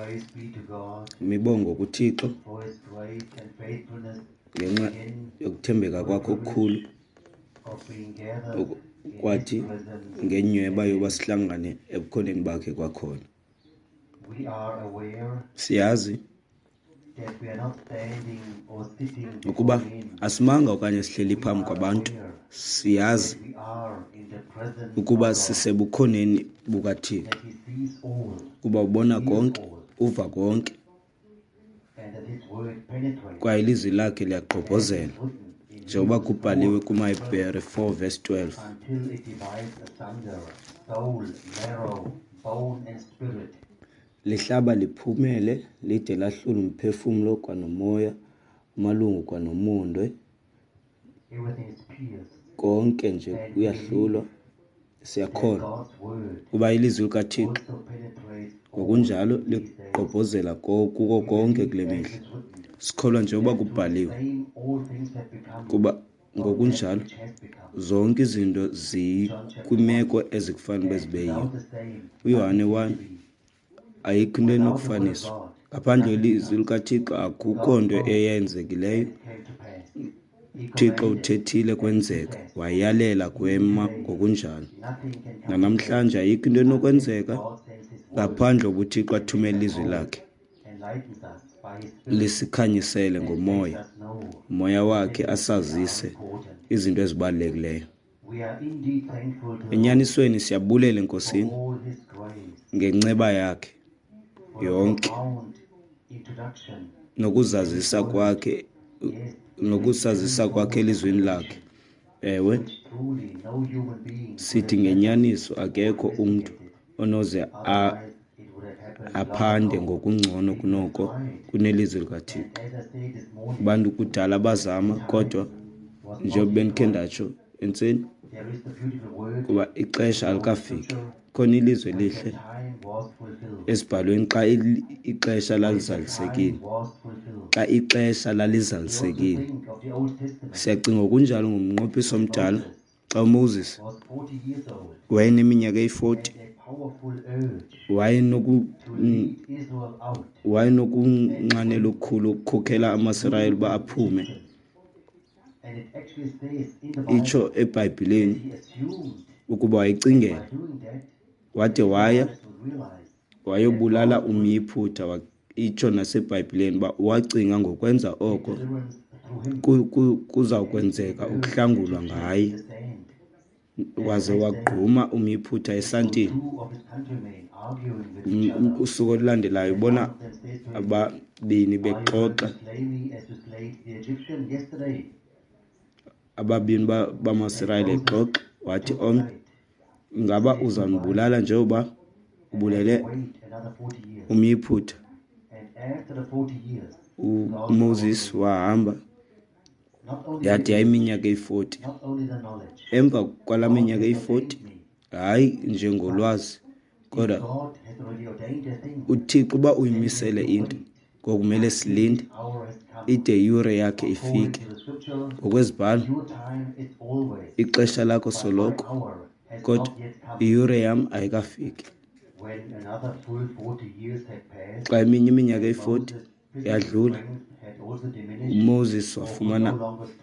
Mibongo kuThixo ngenxa yokuthembeka kwakho okukhulu kwathi ngenyweba yoba sihlangane ebukhoneni bakhe kwakhona. Siyazi ukuba asimanga okanye sihleli phambi kwabantu. Siyazi ukuba sisebukhoneni bukaThixo, kuba ubona konke, uva konke, kwaye ilizwi lakhe liyagqobhozela njengoba kubhaliwe kumaHebhere 4:12. Lihlaba liphumele lide lahlula umphefumulo kwanomoya, amalungu kwanomondwe, konke nje kuyahlulwa. Siyakholwa kuba ilizwi likaThixo ngokunjalo ligqobhozela kuko konke kule mihla. Sikholwa njengoba kubhaliwe kuba ngokunjalo zonke izinto zikwimeko ezikufanele bezibeyiyo. uYohane 1, ayikho into enokufaniswa. Ngaphandle kwelizwi likaThixo akukho nto eyenzekileyo. uThixo uthethile kwenzeka, wayalela kwema ngokunjalo. Nanamhlanje ayikho into enokwenzeka ngaphandle kobuThixo athumele ilizwi lakhe lisikhanyisele ngomoya, umoya wakhe asazise izinto ezibalulekileyo. Enyanisweni siyabulela enkosini ngenceba yakhe yonke nokuzazisa kwakhe elizweni lakhe. Ewe, sithi ngenyaniso akekho umntu onoze aphande ngokungcono kunoko kunelizwi likaThixo. Abantu kudala bazama, kodwa njengoba bendikhe ndatsho entseni, kuba ixesha alikafiki. Khona ilizwi elihle esibhalweni xa ixesha lalizalisekile. Xa ixesha lalizalisekile. Siyacinga ngokunjalo ngomnqophiso omdala xa uMoses wayeneminyaka eyi-40, wayenokunxanela okukhulu ukukhokhela amaSirayeli uba aphume. Itsho eBhayibhileni ukuba wayicingela, wade wayobulala umyiphutha. Itsho naseBhayibhileni uba wacinga ngokwenza oko kuzawukwenzeka ukuhlangulwa ngaye, waze wagquma umyiphutha esantini. Usuku olulandelayo ubona ababini bexoxa, ababini bamaSirayeli exoxa, wathi omnye, ingaba uzandibulala njengoba ubulele umyiphutha? uMoses wahamba yade yayiminyaka eyi-40. Emva kwala minyaka eyi-40, hayi njengolwazi, kodwa uThixo uba uyimisele into ngokumele silinde ide iyure yakhe ifike. Ngokwezibhalo, ixesha lakho soloko, kodwa iyure yam ayikafiki. Xa eminye iminyaka eyi-40 yadlula, uMoses wafumana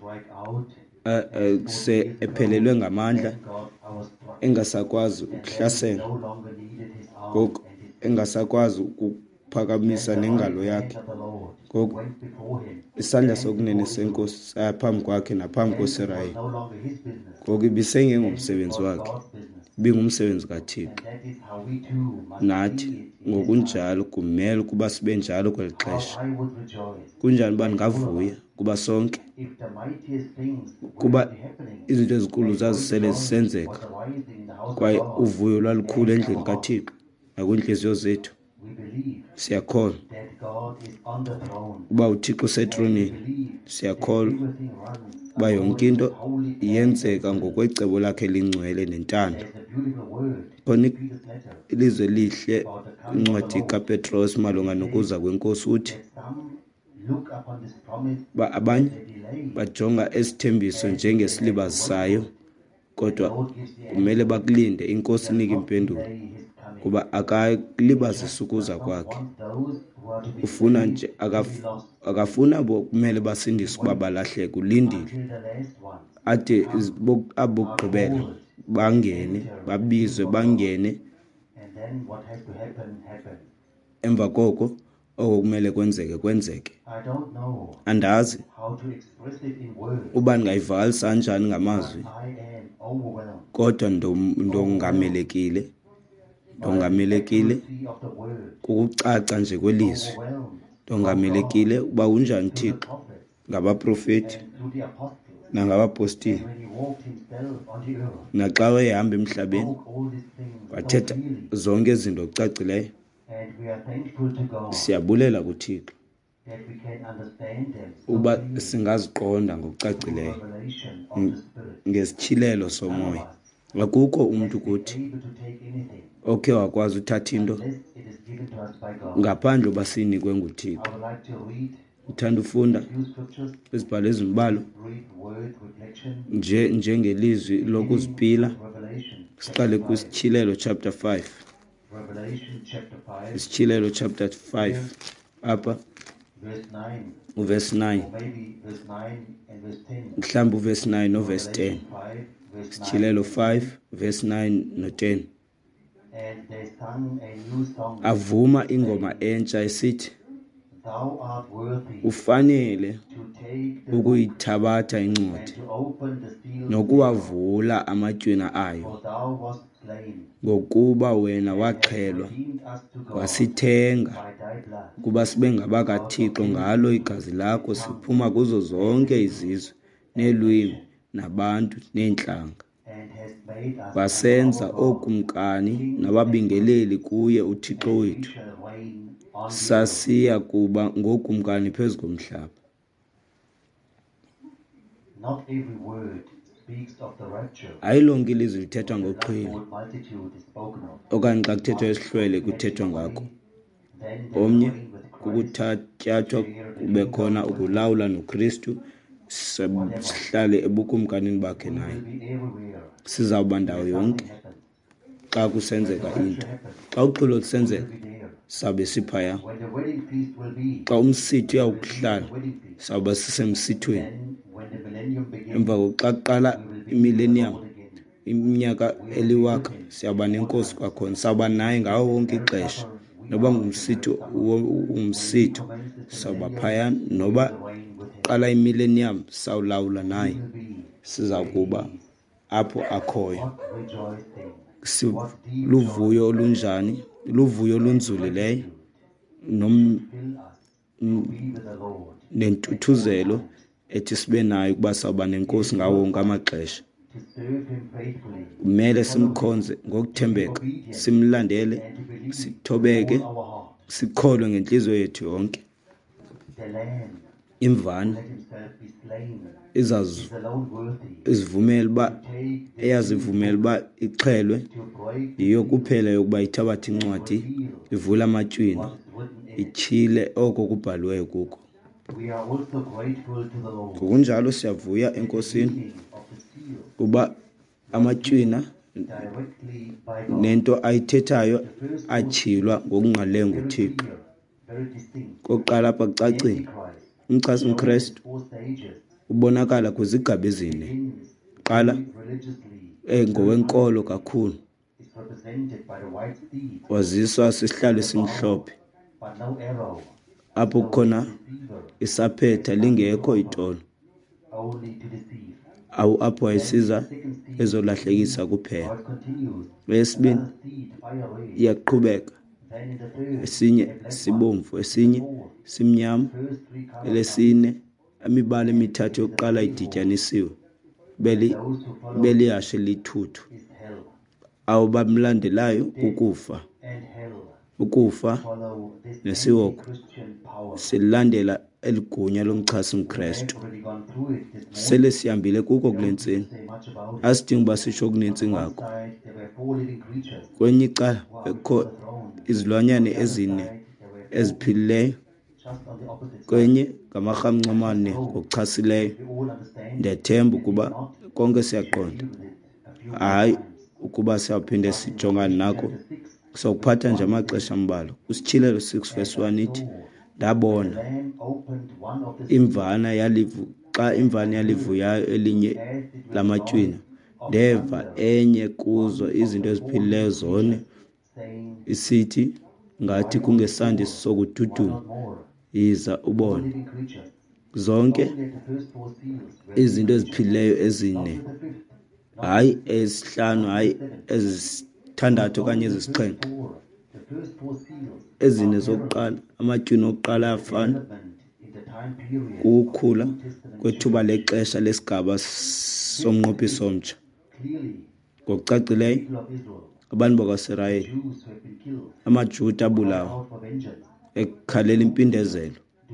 ephelelwe ngamandla, engasakwazi ukuhlasela, ngoku engasakwazi ukuphakamisa nengalo yakhe. Ngoku isandla sokunene senkosi saya phambi kwakhe naphambi koSirayeli. Ngoku ibisengengomsebenzi wakhe, ibingumsebenzi kaThixo. Nathi ngokunjalo kumele ukuba sibe njalo kweli xesha. Kunjani uba ndingavuya kuba sonke, kuba izinto ezinkulu zazisele zisenzeka, kwaye uvuyo lwalukhulu endlini kaThixo nakwiintliziyo zethu. Siyakholwa uba uThixo usetronini. Siyakholwa uba yonke into yenzeka ngokwecebo lakhe elingcwele nentando. Khona ilizwe elihle incwadi kaPetros malunga nokuza kwenkosi uthi uba abanye bajonga esithembiso njengesilibazisayo, kodwa kumele bakulinde inkosi inike impendulo. kuba akalibazisa ukuza kwakhe. Ufuna nje akafuna kumele basindiswe ukuba balahleke, ulindile ade abokugqibela bangene, babizwe bangene. Emva koko okumele kwenzeke. Andazi uba ndingayivakalisa kanjani ngamazwi, kodwa ndongamelekile kukucaca nje kwelizwi. Ndongamelekile uba unjani Thixo ngabaprofeti nangabapostile, naxa wayehamba emhlabeni wathetha zonke izinto okucacileyo. Siyabulela kuThixo uba singaziqonda ngokucacileyo ngesitshilelo somoya. Akukho umntu kuthi okhe wakwazi uthatha into ngaphandle uba siyinikwe nguThixo. Uthanda ufunda izibhalo ezimbalwa njengelizwi lokuzipila. Siqale kwisitshilelo chapter 5. Isitshilelo chapter 5 apha uverse 9, mhlawumbi uverse 9 noverse 10. Isitshilelo 5 verse 9 no-10. Avuma ingoma entsha esithi, ufanele ukuyithabatha incwadi nokuwavula amatywina ayo, ngokuba wena waxhelwa wasithenga ukuba sibe ngabakaThixo ngalo igazi lakho. Siphuma kuzo zonke izizwe neelwimi nabantu neentlanga. Wasenza ookumkani nababingeleli kuye uThixo wethu. Sasiya kuba ngookumkani phezu komhlaba. Ayilonke ilizwi lithethwa ngoxhwili, okanye xa kuthethwa isihlwele kuthethwa ngako. Omnye kukuthatyathwa kube khona ukulawula noKristu, sihlale ebukumkanini bakhe naye. Sizawuba ndawo yonke xa kusenzeka into. Xa uxhwilo lusenzeka sawube siphaya. Xa umsithi uyawukuhlala sawuba sisemsithweni. Emva koxa kuqala imillennium, iminyaka eliwaka, siyawuba nenkosi kwakhona. Sawuba naye ngawo wonke ixesha. Noba ngumsitho sawuba phaya. Noba qala imillennium sawulawula naye. Siza kuba apho akhoyo. Luvuyo olunjani, luvuyo olunzulileyo nentuthuzelo ethi sibe nayo ukuba sawuba nenkosi ngawo wonke amaxesha. Kumele simkhonze ngokuthembeka, simlandele, sithobeke, sikholwe ngenhliziyo yethu yonke. Imvana izivumela uba eyazivumela uba ixhelwe yiyo kuphela yokuba ithabathe incwadi, ivule amatywina, itshile oko kubhaliweyo kuko. Ngokunjalo siyavuya enkosini uba amatywina nento ayithethayo atshilwa ngokungqalileyo nguThixo. Kokuqala apha kucacile, umchasi uKristu ubonakala kwizigaba ezine. Qala ngowenkolo kakhulu, waziswa sisihlalo esimhlophe apho kukhona isaphetha lingekho itono, apho wayesiza ezolahlekisa kuphela. Eyesibini iyaqhubeka, esinye sibomvu, esinye simnyama, elesine imibala emithathu yokuqala idityanisiwe, belihashe lithuthu. Abo bamlandelayo ukufa nesiwoko silandela eligunya lomchasi uKristu. Sele sihambile kuko kule ntsini, asidingi uba sisho okunintsi ngako. Kwenye icala bekho izilwanyane ezine eziphilileyo, kwenye ngamarhamncamane ngokuchasileyo. Ndiyathemba ukuba konke siyaqonda, hayi ukuba siyawuphinde sijongane nako sokuphatha nje amaxesha ambalwa. Usitshilelo 6 verse 1 ithi, ndabona imvana xa imvana yalivuyayo elinye lamatywina, ndeva enye kuzo izinto eziphilileyo zone isithi, ngathi kungesandi sokududuma, yiza ubone. Zonke izinto eziphilileyo ezine, hayi ezihlanu, hayi ezisithandathu okanye ezisixhenxe, ezine zokuqala, amatywina okuqala ayafana, kukhula kwethuba lexesha lesigaba somnqophiso omtsha. Ngokucacileyo, abantu bakwaSirayeli, amaJuda abulawa ekhalela impindezelo,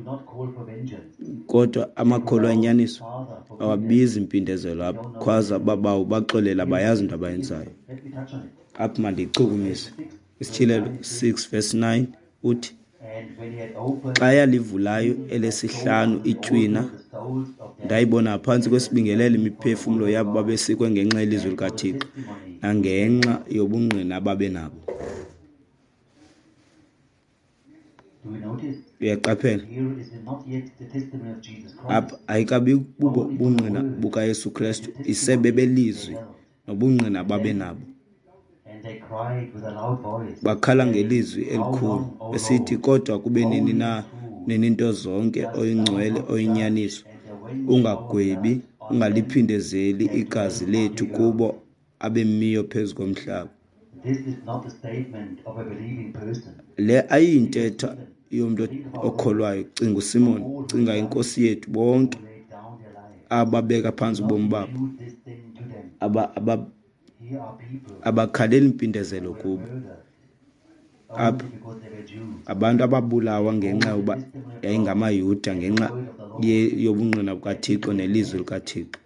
kodwa amakholwa enyaniso awabizi impindezelo akhwaza babawo baxolela bayazi into abayenzayo. Apho mandiyichukumise. Isitshilelo 6 verse 9 uthi, xa yalivulayo elesihlanu itywina, ndayibona phantsi kwesibingelelo imiphefumlo yabo babesikwe ngenxa yelizwi likaThixo nangenxa yobungqina ababenabo. Uyaqaphela? Apha ayikabi bubo bungqina bukaYesu Kristu, isebebelizwi nobungqina ababenabo. Bakhala ngelizwi elikhulu besithi, kodwa kube nini na, nini nto zonke, oyingcwele oyinyaniso, ungagwebi, ungaliphindezeli igazi lethu kubo abemiyo phezu komhlaba. Le ayiyintetha yomntu okholwayo. Cinga uSimoni, cinga inkosi yethu, bonke ababeka phansi ubomi babo abakhalela impindezelo kubo. Apha abantu ababulawa ngenxa yoba yayingamayuda, ngenxa yobungqina bukaThixo nelizwi likaThixo.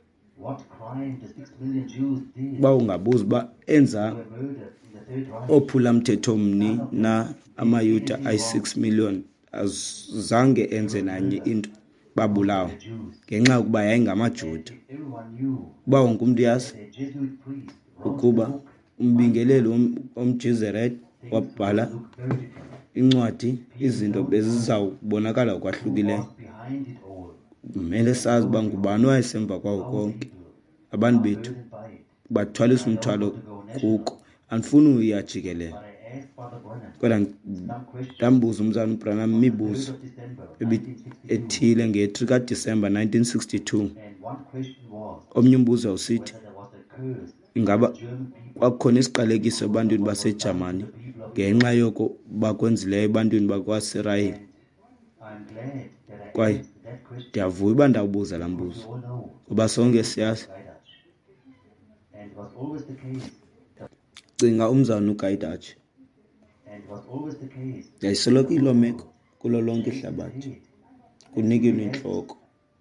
Uba ungabuza uba enza ophula mthetho mni na amayuda ayi-6 million azange enze nanye into, babulawa ngenxa yokuba yayingamaJuda. Uba wonke umntu yazi ukuba umbingeleli omJezereel wabhala incwadi, izinto bezizawubonakala kwahlukileyo. Kumele sazi uba ngubani wayesemva kwawo konke. Abantu bethu bathwalisa umthwalo kuko. Andifuni uyajikelele, kodwa ndambuza umzana uBranham imibuzo ethile nge-3 kaDisemba 1962. Omnye umbuzo usithi, ingaba kwakukhona isiqalekiso ebantwini baseJamani ngenxa yoko bakwenzileyo ebantwini bakwaSirayeli? Kwaye ndiyavuya uba ndawubuza laa mbuzo, ngoba sonke siyazi. Cinga umzana uGaidache, yayisoloko ilo meko kulo lonke ihlabathi, kunikilwe intloko.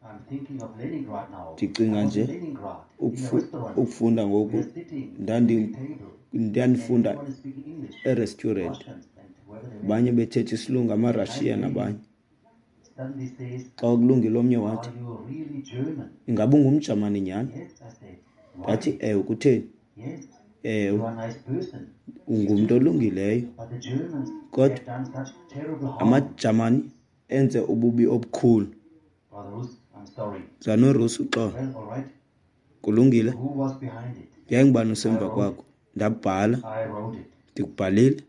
Ndicinga nje ukufunda ngoku, ndandifunda e-restaurant, abanye bethetha isilungu, amaRussia nabanye. Xa ukulungile omnye wathi, ingaba ungumJamani nyhani? Ndathi ewe. Kutheni? Ewe, ungumntu olungileyo, kodwa amaJamani enze ububi obukhulu. ZaNoRus uxolo, kulungile? Yayingubani usemva kwakho? Ndabhala, ndikubhalile.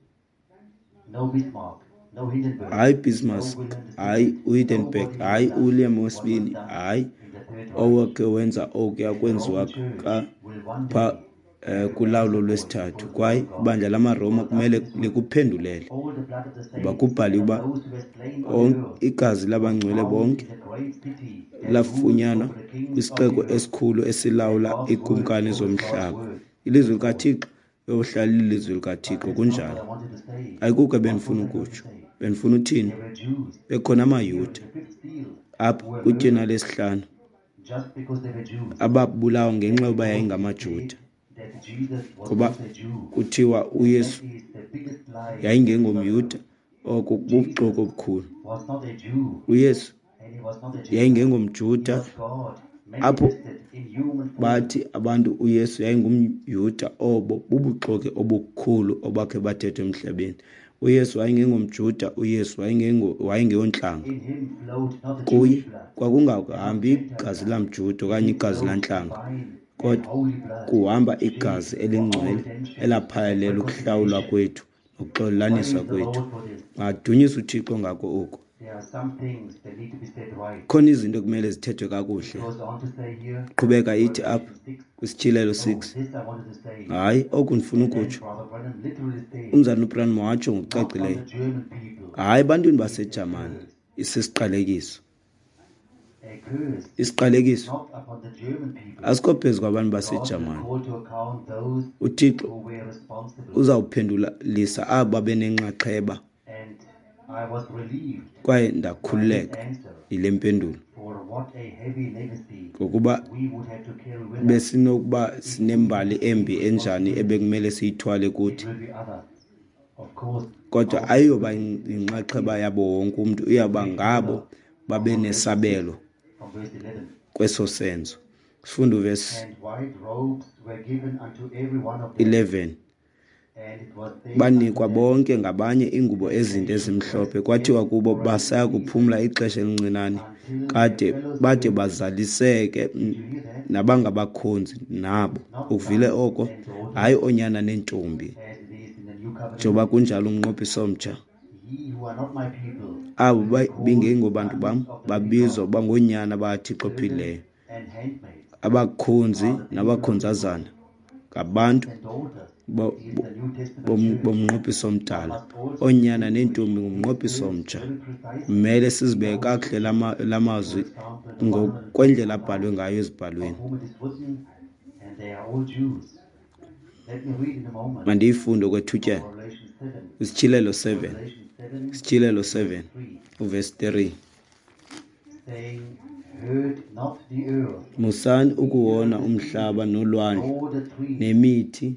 Hayi Bismarck, hayi uHindenburg, hayi uWilliam wesibini, hayi owakhe wenza okuya kwenziwa pha kulawulo lwesithathu. Kwaye ibandla lamaRoma kumele likuphendulele, kuba kubhaliwe uba igazi labangcwele bonke lafunyanwa kwisixeko esikhulu esilawula iikumkani zomhlaba. Ilizwi likaThixo yohlala ilizwi likaThixo, kunjalo. Ayikukho ebendifuna ukutsho. Bendifuna uthini? Bekhona amayuda apha kwityena lesihlanu ababulawa ngenxa yoba yayingamaJuda, ngoba kuthiwa uYesu yayingengomYuda. Oko bubuxoki obukhulu. uYesu yayingengomJuda, apho bathi abantu uYesu yayingumYuda obo bubuxoki obukhulu obakhe bathethwe emhlabeni. uYesu wayengengomJuda, uYesu wayengeyontlanga. Kuye kwakungahambi igazi lamJuda okanye igazi lantlanga, kodwa kuhamba igazi elingcwele elaphayelela ukuhlawulwa kwethu nokuxolelaniswa kwethu. Madunyiswe uThixo ngako oku. Khona izinto kumele zithethwe kakuhle. Qhubeka ithi apha kwisitshilelo 6. Hayi, oku ndifuna ukutsho. Umzana uBranham watsho ngokucacileyo. Hayi, ebantwini baseJamani isisiqalekiso. Isiqalekiso asikho phezu kwabantu baseJamani. uThixo uzawuphendulisa aba benenxaxheba. Kwaye ndakhululeka yile mpendulo, ngokuba besinokuba sinembali embi enjani ebekumele siyithwale kuthi, kodwa ayiyoba yinxaxheba yabo wonke umntu, uyaba ngabo babe nesabelo kweso senzo. Sifunda uvesi 11. Banikwa bonke ngabanye ingubo ezinde ezimhlophe, kwathiwa kubo basaya kuphumla ixesha elincinane bade bazaliseke nabangabakhonzi nabo. Uvile oko, hayi oonyana neentombi, njengoba kunjalo umnqophiso omtsha. Abo bengengobantu bam babizwa bangoonyana bakaThixo ophilileyo. Abakhonzi nabakhonzazana ngabantu bomnqophiso omdala. Oonyana neentombi ngumnqophiso omtsha. Kumele sizibeke kakuhle la mazwi ngokwendlela abhalwe ngayo ezibhalweni. Mandiyifunde kwethutyana isitshilelo 7. Isitshilelo 7 uvesi 3. Musani ukuwona umhlaba nolwandle nemithi,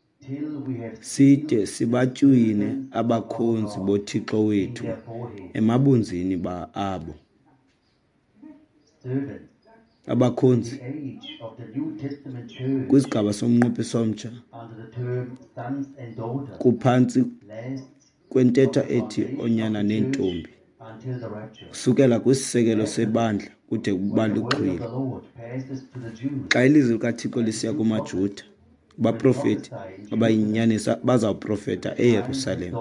side sibatywine abakhonzi boThixo wethu emabunzini abo. Abakhonzi kwisigaba somnqophiso omtsha kuphantsi kwentetha ethi oonyana neentombi, kusukela kwisisekelo sebandla kude kuba luxhwili. Xa ilizwi likaThixo lisiya kumaJuda, abaprofeti abayinyanisa bazawuprofeta eYerusalem.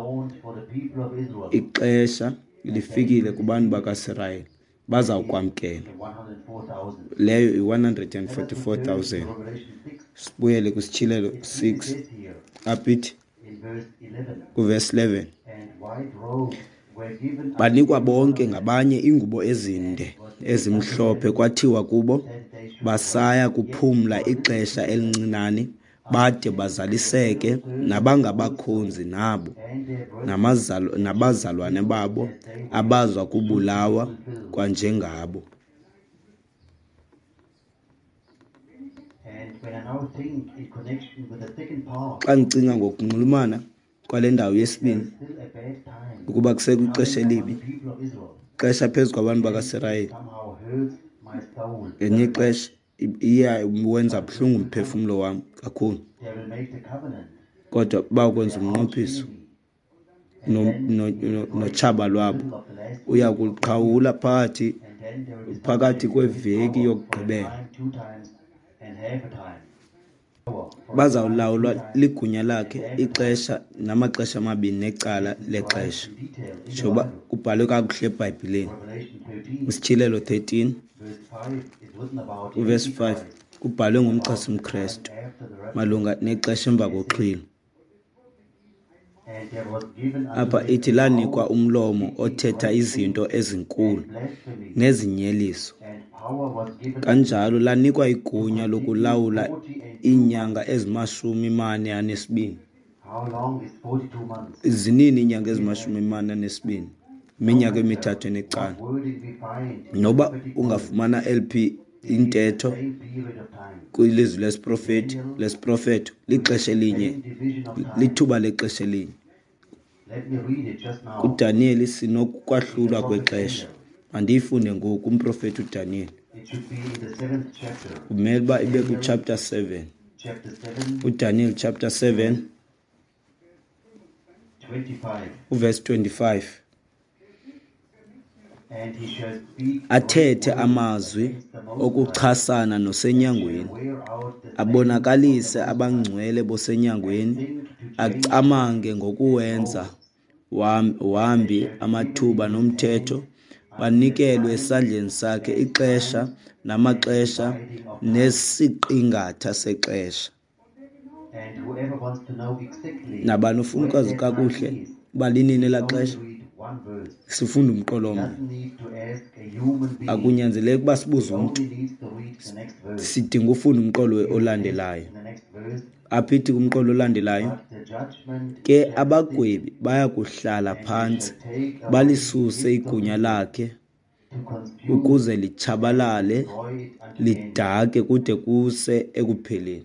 Ixesha lifikile kubantu bakaIsrayeli, bazawukwamkela. Leyo i-144,000. Sibuyele kwisitshilelo 6 apithi kuvesi 11. Banikwa bonke ngabanye ingubo ezinde ezimhlophe, kwathiwa kubo basaya kuphumla ixesha elincinane bade bazaliseke nabangabakhonzi nabo nabazalwane babo abazwa kubulawa kwanjengabo. Xa ndicinga ngokunxulumana kwale ndawo yesibini, ukuba kusekwixesha elibi, ixesha phezu kwabantu bakaIsrayeli, ngenye ixesha iyawenza buhlungu umphefumlo wam kakhulu, kodwa bawukwenza umnqophiso notshaba lwabo. Uya kuliqhawula phakathi kweveki yokugqibela. Bazawulawulwa ligunya lakhe ixesha namaxesha amabini necala lexesha, njengoba kubhalwe kakuhle eBhayibhileni. Isitshilelo 13 uvesi 5 kubhalwe ngumchasi mKristu malunga nexesha emva koxhwilo. Apha ithi lanikwa umlomo othetha izinto ezinkulu nezinyeliso, kanjalo lanikwa igunya lokulawula iinyanga ezima-42. Zinini iinyanga ezima-42? Iminyaka emithathu enecala. Noba ungafumana LP intetho kwilizwi lesiprofeto lixesha elinye, lithuba lexesha elinye. kuDaniel sinokukwahlulwa kwexesha. Mandiyifunde ngoku umprofeti uDaniel. kumele uba ibe ku-chapter 7. uDaniel chapter 7 uverse 25. Athethe amazwi okuchasana nosenyangweni, abonakalise abangcwele bosenyangweni, acamange ngokuwenza uhambi amathuba nomthetho, banikelwe esandleni sakhe ixesha namaxesha nesiqingatha sexesha. Nabani ufuna ukwazi kakuhle balinini elaa xesha, sifunda umqolo omnye. Akunyanzeleki uba sibuze umntu, sidinga ufunda umqolo olandelayo. Apho ithi kumqolo olandelayo, ke abagwebi baya kuhlala phantsi balisuse igunya lakhe ukuze litshabalale lidake kude kuse ekupheleni.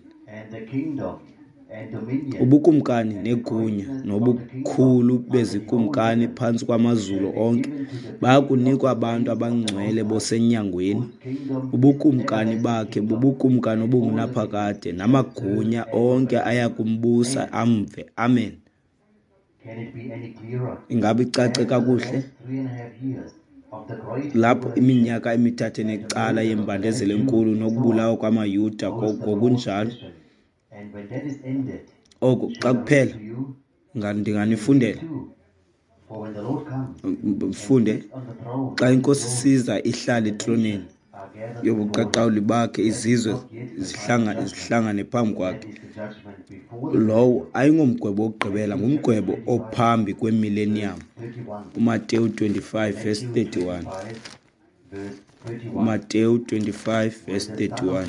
Ubukumkani negunya nobukhulu bezikumkani phantsi kwamazulu onke bayakunikwa abantu abangcwele bosenyangweni. Ubukumkani bakhe bubukumkani obungunaphakade, namagunya onke ayakumbusa amve. Amen. Ingabe icace kakuhle? Lapho iminyaka emithathu enecala yembandezelo enkulu nokubulawa kwamaYuda ngokunjalo, oku xa kuphela ndinganifundela mfunde. Xa inkosi isiza ihlala etronini yobuqaqawuli bakhe, izizwe zihlangane phambi kwakhe. Lowo ayingomgwebo wokugqibela, ngumgwebo ophambi kwemillennium. uMateyu 25 verse 31. uMateyu 25 verse 31.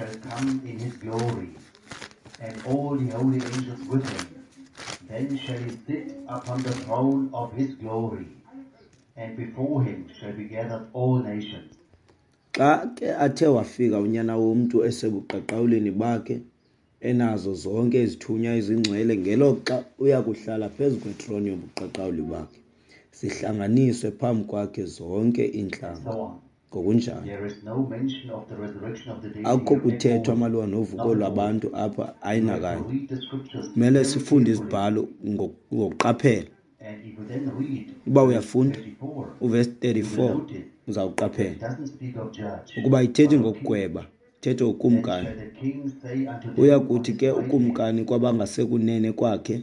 And all the holy angels with him. Then shall he sit upon the throne of his glory, and before him shall be gathered all nations. Xa ke athe wafika unyana womntu esebuqaqawuleni bakhe, enazo zonke izithunywa ezingcwele, ngelo xa uya kuhlala phezu kwetroni yobuqaqawuli bakhe, zihlanganiswe phambi kwakhe zonke iintlanga. Ngokunjalo akho kuthethwa malunga novuko lwabantu apha ayinakanye. Kumele sifunde izibhalo ngokuqaphela. Uba uyafunda uverse 34 uzawuqaphela ukuba ithethi ngokugweba, ithethe ukumkani. Uya kuthi ke ukumkani kwabangasekunene kwakhe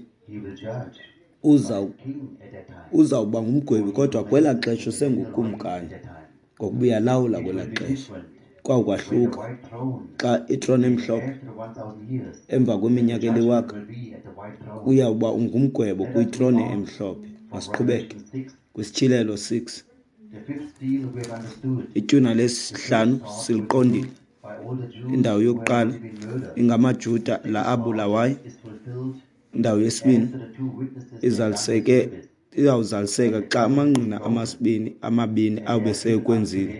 uzawuba ngumgwebi, kodwa kwelaa xesha usengukumkani ngokuba uyalawula kwelaa xesha. Kwakwahluka xa itroni emhlophe emva kweminyaka eliwaka uyawuba ungumgwebo kwitroni emhlophe. Masiqhubeke kwisitshilelo 6. Ityuna lesihlanu siliqondile. Indawo yokuqala ingamaJuda la abulawayo. Indawo yesibini izawuzaliseka xa amangqina amabini awube sekwenzile.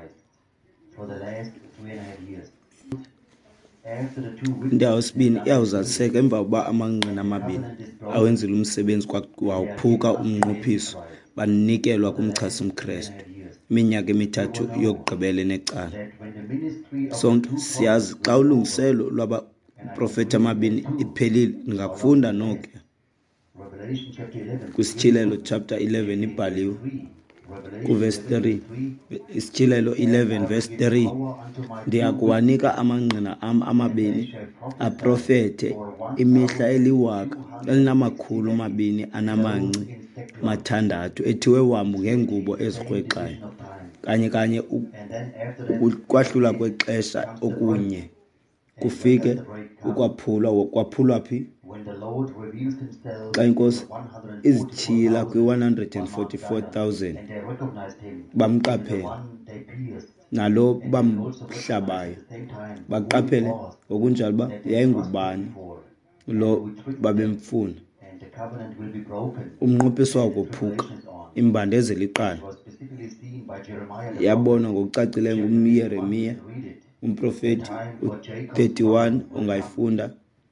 Indawo yesibini iyawuzaliseka emva kokuba amangqina amabini awenzile umsebenzi wawuphuka umnquphiso, banikelwa kumchasi mKristu. Iminyaka emithathu yokugqibela enecala. Sonke siyazi xa ulungiselo lwabaprofethi amabini iphelile, ndingafunda noke kwisitshilelo chapter 11 ibhaliwe kuverse 3. Isitshilelo 11 verse 3. Ndiyakuwanika amangqina am amabini aprofethe imihla 1,260 ethiwe wambu ngeengubo ezikrwexayo. Kanye ukwahlula kwexesha okunye kufike ukwaphulwa phi? Xa inkosi izitshila kwi-144,000 bamqaphele, nalo bamhlabayo baqaphele, ngokunjalo uba yayingubani lo babemfuna. Umnquphiso wakophuka, imbandezelo iqala. Yabonwa ngokucacileyo ngumYeremiya umprofeti 31 ungayifunda.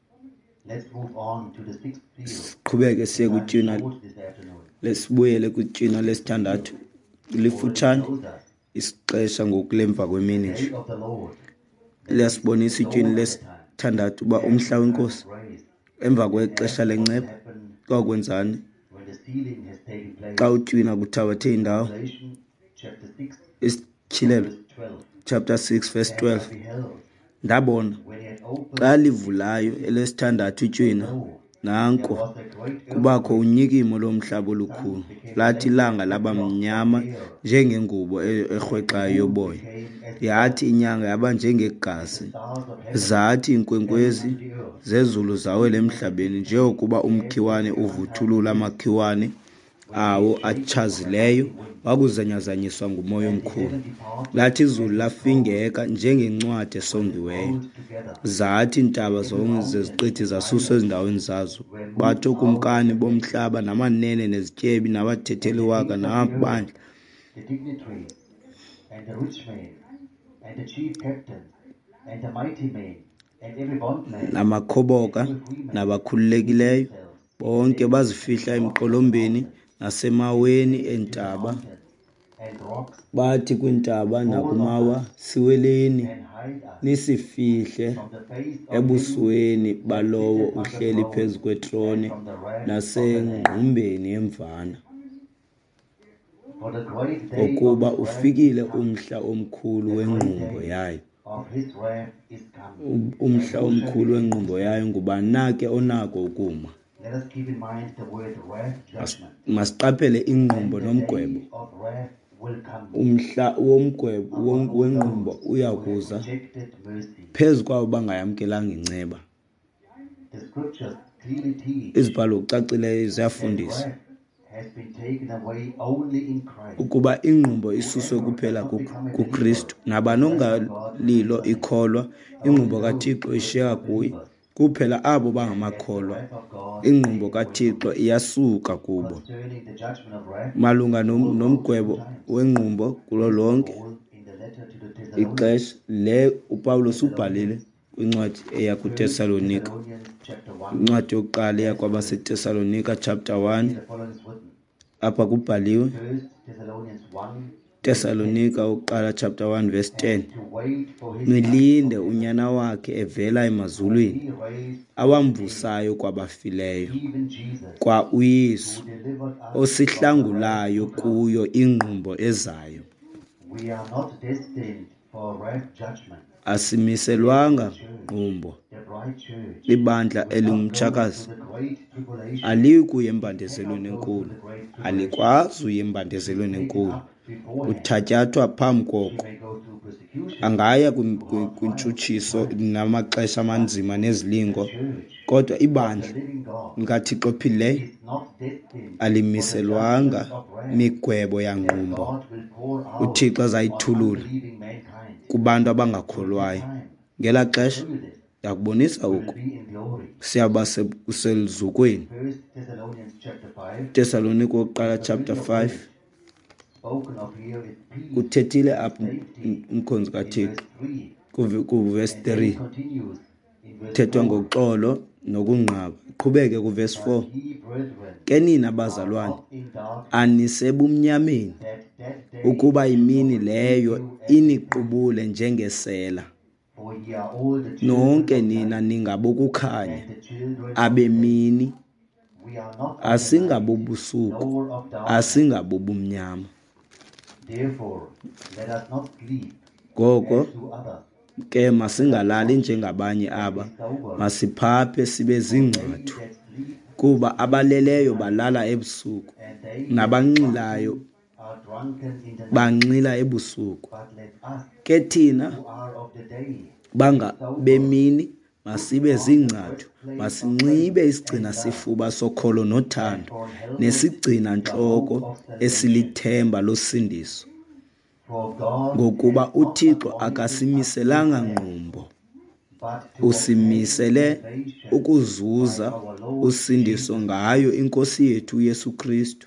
Siqhubeke siye kwitshina lesibuyele kwitshina lesithandathu, lifutshane. isixesha ngokulemva kwemini nje. Day of the Lord. Liyasibonisa itshweni lesithandathu uba umhla wenkosi Grace. emva kwexesha lenceba Happen kwakwenzani when the sealing has taken place. xa utywina kuthabathe indawo. Revelation chapter 6 Isitshilelo verse 12. chapter 6 verse And 12. I beheld Ndabona when he had opened xa livulayo elesithandathu itshwina, nanko was a great kubakho unyikimo lomhlaba olukhulu, lathi ilanga laba mnyama njengengubo erhwexayo yoboya, yathi inyanga yaba njengegazi, stars of heaven zathi inkwenkwezi to the earth. zezulu zawela emhlabeni, njengokuba umkhiwane uvuthulula amakhiwane awo atshazileyo wakuzanyazanyiswa ngumoya omkhulu. Lathi izulu lafingeka njengencwadi esongiweyo, Together zathi iintaba zonke zeziqithi zasuswa ezindaweni zazo. Bathi okumkani bomhlaba namanene nezityebi nabathetheli waka namabandla the dignitaries and the rich men and the chief captains and the mighty men and every bondman namakhoboka nabakhululekileyo bonke bazifihla emqolombeni nasemaweni entaba, and rocks bathi kwintaba nakumawa, siweleni and hide us nisifihle from the face of ebusweni balowo uhleli phezu kwetrone from the wrath nasengqumbeni yemvana, for the great day ngokuba of his wrath ufikile umhla omkhulu wengqumbo yayo. of his wrath is come. Umhla omkhulu wengqumbo yayo ngubani na ke onako ukuma? Let us keep in mind the word wrath, judgment. Masiqaphele ingqumbo The nomgwebo. day of wrath will come. Umhla womgwebo wengqumbo uyakuza Rejected mercy. phezu kwabo bangayamkelanga inceba. The scriptures clearly teach Izibhalo ucacileyo that ziyafundisa wrath has been taken away only in Christ. ukuba ingqumbo isuswe kuphela kuKristu, nabani ongalilo ikholwa ingqumbo kaThixo ishiyeka kuye. Kuphela abo bangamakholwa Wrath of God ingqumbo kaThixo iyasuka kubo. concerning the judgment of wrath. Malunga nomgwebo wengqumbo kulo lonke Paul in the letter to the Thessalonians, ixesha le uPawulos ubhalile kwincwadi eya kuTesalonika, Thessalonians chapter 1, incwadi yokuqala eya kwabaseTesalonika chapter 1, the following is written. apha kubhaliwe 1 Thessalonians 1, Tesalonika uqala chapter 1 verse 10. to wait for his Nilinde unyana wakhe evela emazulwini, he raised awamvusayo kwabafileyo, even Jesus, kwa uYesu who delivered us. osihlangulayo kuyo ingqumbo ezayo. We are not destined for wrath judgment. Asimiselwanga ngqumbo, The bride church ibandla elingumtshakazi the great tribulation aliyi kuya embandezelweni enkulu, alikwazi uya embandezelweni enkulu, before uthatyathwa phambi koko. may go through persecution. Angaya kwintshutshiso namaxesha amanzima nezilingo, Church, kodwa ibandla living God, likaThixo ophilileyo is not destined alimiselwanga migwebo yangqumbo. God will pour out uThixo azayithulula believing mankind. kubantu abangakholwayo. Ngela xesha Through this yakubonisa will oku be in glory. siyaba seluzukweni. 1 Thessalonians chapter 5, Tesalonika wokuqala chapter 5 spoken of here is peace. kuthethile apha umkhonzi Verse kaThixo 3. kuverse Then 3 continues in verse thethwa 4. ngoxolo nokunqaba. Qhubeke kuverse 4. Ye brethren, Ke nina bazalwane walk in dark, anisebumnyameni that day, ukuba imini leyo iniqubule njengesela. for ye are all the children Nonke nina ningabokukhanya and the children. abemini, We are not asingabobusuku, nor of dark. asingabobumnyama. Therefore, let us not sleep Ngoko as to others, ke masingalali njengabanye aba, sober, masiphaphe sibe zingcathu, that sleep, kuba abaleleyo balala ebusuku, and they nabanxilayo are drunken in the night. banxila ebusuku. But let us Ke thina who are of the day banga bemini masibe zingcathu, masinxibe isigcina sifuba sokholo nothando, nesigcina ntloko esilithemba losindiso, for God, ngokuba uThixo akasimiselanga ngqumbo, but to usimisele salvation ukuzuza our Lord usindiso ngayo inkosi yethu uYesu Kristu.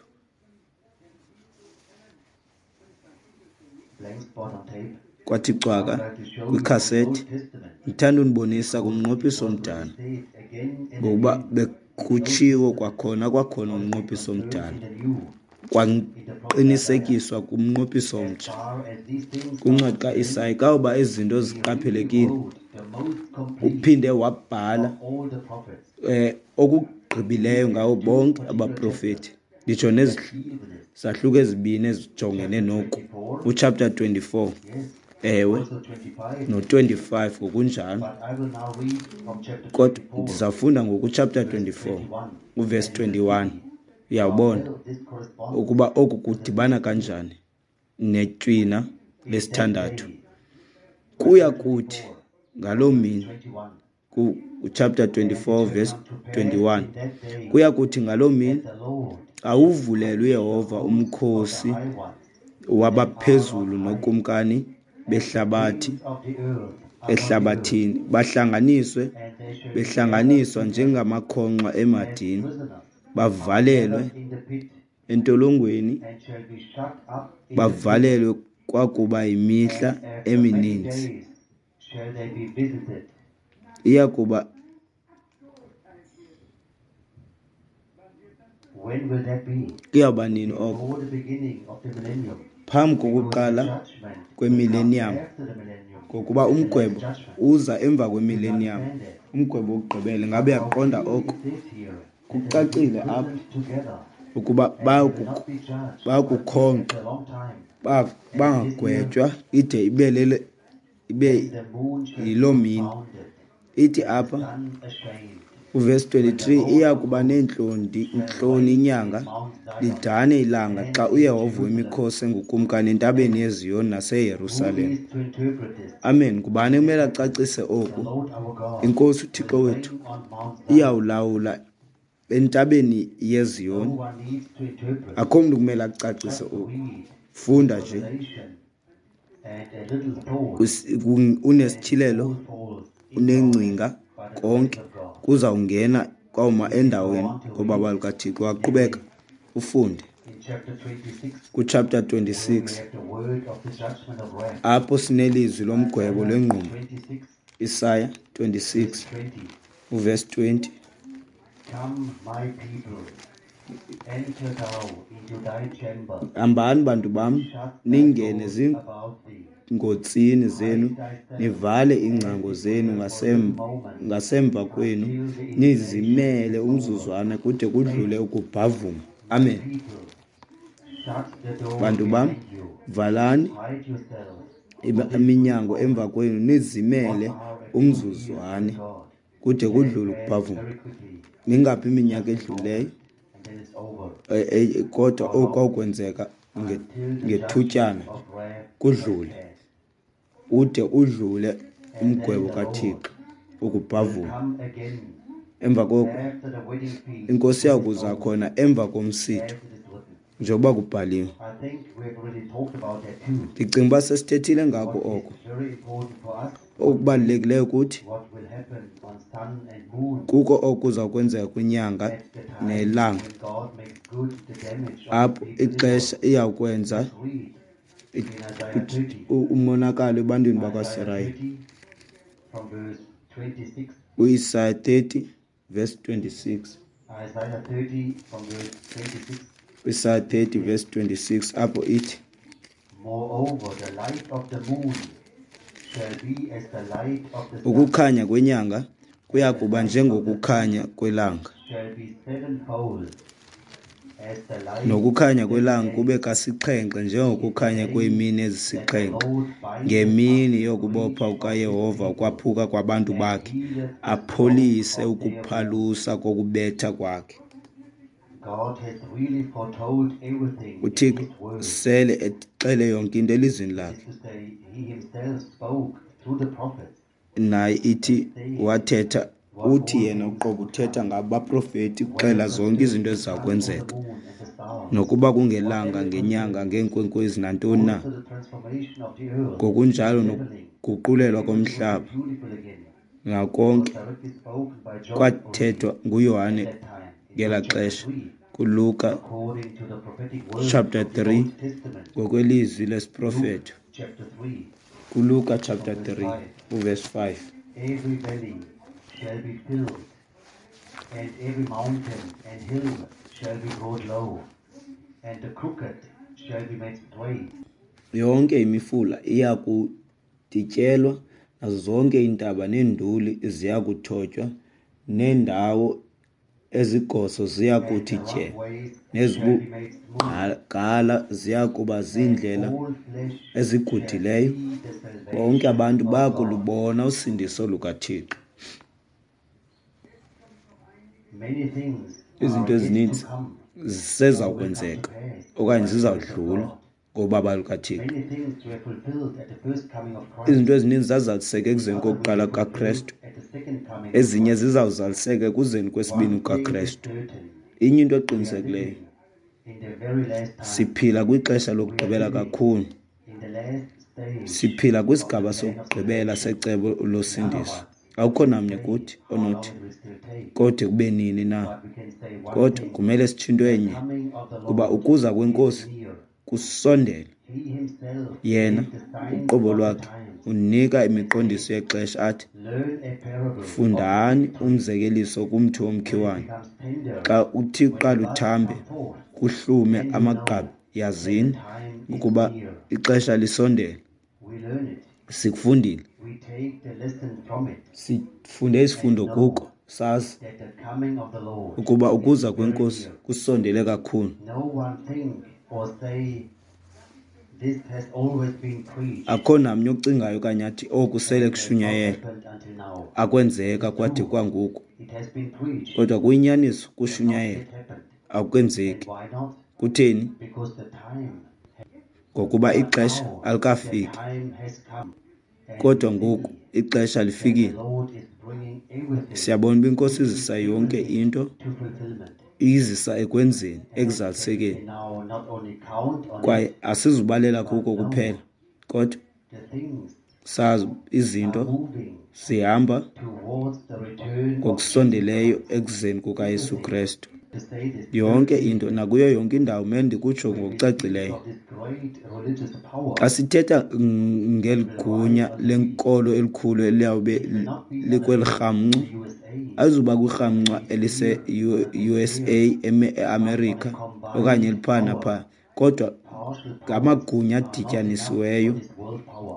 blank spot on tape. Kwathi cwaka I'd like to show you kwikhaseti, the Old Testament. ndithanda unibonisa kumnqophiso mdala, States again and ngokuba bekutshiwo kwakhona umnqophiso mdala in the new, kwa in the prophet qinisekiswa kumnqophiso As omtsha. far as these things Kuncwadi ka-Isayi kawuba izinto ziqaphelekile, wrote the most complete uphinde wabhala of all the prophets. okugqibileyo ngawo bonke abaprofeti, nditsho Deal with it. nezahluko ezibini ezijongene noku, uchapter 24, Yes. ewe, Also 25. no-25 ngokunjalo. But I will now read from chapter Kodwa 24. ndizafunda ngokuchapter 24 uverse 21. Uyawubona Well, this corresponds ukuba oku kudibana kanjani netywina in that lesithandathu. day, Kuya kuthi ngaloo mini, 21. chapter 24 verse 21, In that day, kuya kuthi ngaloo mini the Lord, awuvulelwe uYehova umkhosi the high one, wabaphezulu nokumkani behlabathi kings of the earth, upon the earth, ehlabathini bahlanganiswe and they shall be behlanganiswa njengamakhonqa emadini, prisoners bavalelwe in the pit, entolongweni, and shall be shut up in the bavalelwe kwakuba imihla pit. After many emininzi. days shall they be visited. Iyakuba When will that be? kuyawuba nini oko? Before the beginning of the millennium. Phambi Because the kokuqala judgment kwemillennium, will come after the millennium. ngokuba And the umgwebo last judgment. uza emva kwemillennium, Understand that. umgwebo wokugqibela. Ngabe yaqonda oko? It is here. Kucacile That they apha be prisoned together, ukuba and they will not be judged bayakukhonqa, for a long time. bangagwetywa ide ibe Then the moon shall yiloo be mini. confounded, Ithi apha sun ashamed. uverse 23, iya kuba neentloni inyanga, lidane ilanga xa uYehova wemikhosi engukumkani entabeni yeZiyoni Who naseYerusalem. is to interpret this? Amen. Ngubani kumele acacise The oku? Lord our God. Inkosi uThixo wethu Reign on Mount Zion. iyawulawula entabeni No yeZiyoni. one needs to interpret. Akho mntu kumele acacise Just oku. read Funda nje. Revelation and a little thought. Unesithilelo, All falls in unengcinga, by the konke grace of God. kuzawungena kwawuma endaweni ngobaba lukaThixo. Waqhubeka ufunde In chapter 26, kuchapter we 26, have the word of the judgment of wrath. apho sinelizwi lomgwebo lwengqondo. 26, Isaya 26 20. uverse 20. Come, my people, enter thou into thy chamber. Hambani bantu bam, Shut ningene thy doors about thee. zingotsini zenu, nivale iingcango zenu ngasemva kwenu, nizimele umzuzwana kude kudlule ukubhavuma. Amen. People, shut the door Bantu bam, behind you. valani Hide yourselves. iminyango emva kwenu, nizimele umzuzwane God. kude kudlule ukubhavuma. Very quickly, Mingaphi iminyaka edluleyo, and then it's over. kodwa oku kwawukwenzeka Until the ngethutyana judgment of wrath kudlule, is passed. ude udlule umgwebo kaThixo ukubhavuma. Come again Emva koko after the wedding feast. inkosi yakuza khona emva komsitho, As it is written. njengoba kubhaliwe. I think we've already talked about that too. Ndicinga uba sesithethile ngako What oko. is very important for us, Okubalulekileyo kuthi what will happen on sun and moon. kuko okuza kwenzeka kwinyanga That's the time nelanga, when God makes good the damage of apho the people. ixesha iyawukwenza Let's read in Isaiah 30. umonakalo ebantwini Isaiah bakwaSirayeli. 30 from verse 26. U-Isaya 30 verse 26. Isaiah 30 from verse 26. Isaya 30 verse 26, apho ithi, Moreover, the light of the moon shall be as the light of the sun, ukukhanya kwenyanga kuya kuba njengokukhanya kwelanga, shall be sevenfold as the light nokukhanya kwelanga kube kasixhenxe njengokukhanya kweemini that the ezisixhenxe, Lord bindeth ngemini yokubopha kukaYehova ukwaphuka kwabantu bakhe, apholise ukuphalusa kokubetha kwakhe. God has really foretold everything in uThixo His word. sele exele yonke into elizwini That lakhe, is to say, He Himself spoke through the prophets. naye ithi wathetha, uthi yena uqobo uthetha ngabaprofeti ukuxela zonke izinto eziza kwenzeka, The moon and the stars. nokuba kungelanga, ngenyanga, ngeenkwenkwezi nantoni na. Also the transformation of the earth. Ngokunjalo nokuguqulelwa komhlaba, Beautiful again. ngakonke Directly spoken by John kwathethwa nguYohane at that time. In ngela chapter xesha 3, kuLuka according to the prophetic word chapter of the 3 Old Testament. ngokwelizwi lesiprofeto, Chapter 3. kuLuka chapter 3 uverse 5. Every valley shall be filled, and every mountain and hill shall be brought low, and the crooked shall be made straight. Yonke imifula iya kudityelwa, nazo zonke iintaba neenduli ziya kuthotywa, neendawo ezigoso ziya kuthi And the tye, rough ways shall be made smooth. nezibugala ziya kuba ziindlela All flesh shall ezigudileyo. see the salvation Bonke abantu of baya God. kulubona usindiso lukaThixo. Many things Izinto are yet ezininzi to come. zisezawukwenzeka okanye zizawudlula ngobaba lukaThixo. Many things were fulfilled at the first coming of Christ. Izinto ezininzi zazaliseka ekuzeni kokuqala kukaKristu, At the second coming of ezinye Christ. zizawuzaliseka ekuzeni kwesibini One thing is kukaKristu. certain. Inye into We are eqinisekileyo, living in the very last time. siphila kwixesha lokugqibela kakhulu. In the last stage. Siphila kwisigaba sokugqibela secebo losindiso. Akukho namnye kuthi How long onothi it will still take. kodwa kube nini na. But we can say one Kodwa thing. kumele sitshinto enye, Coming of the kuba Lord ukuza is kwenkosi near. kusondele. He himself Yena makes the signs uqobo of the lwakhe times. unika imiqondiso yexesha athi, Learn a parable. fundani umzekeliso kumthi When it womkhiwane. becomes tender, Xa uthi when uqala the buds uthambe, come forth, kuhlume amagqabi, yazini ukuba ixesha lisondele. we learn it. Sikufundile, We take the lesson from it. sifunde isifundo kuko, sazi That the coming of the Lord. ukuba ukuza kwenkosi kusondele kakhulu. No one think or say this has always been preached. Akho namnye ocingayo okanye athi oku sele kushunyayelwe, Happened until now. akwenzeka kwade kwangoku. It has been preached. Kodwa kuyinyaniso It kushunyayelwe, happened. akwenzeki. Why not? Kutheni? Because the time. Ngokuba ixesha The alikafiki. time has come. And Kodwa ngoku ixesha the lifikile. Lord is bringing everything Siyabona uba inkosi izisa yonke into, to fulfillment. izisa ekwenzeni, ekuzalisekeni. And now not only count on Kwaye it, asizubalela kuko kuphela, kodwa the things sazi are izinto moving zihamba towards the return of ngokusondeleyo ekuzeni kukaYesu Kristu. to say this. Yonke into nakuyo yonke indawo mele ndikutsho ngokucacileyo. Of this great religious power Xa sithetha ngeli gunya lenkolo elikhulu eliyawube likweli rhamncu, USA azuba kwirhamnqa elise-USA eAmerica okanye eliphana phaa, kodwa partial ngamagunya adityanisiweyo. this world power.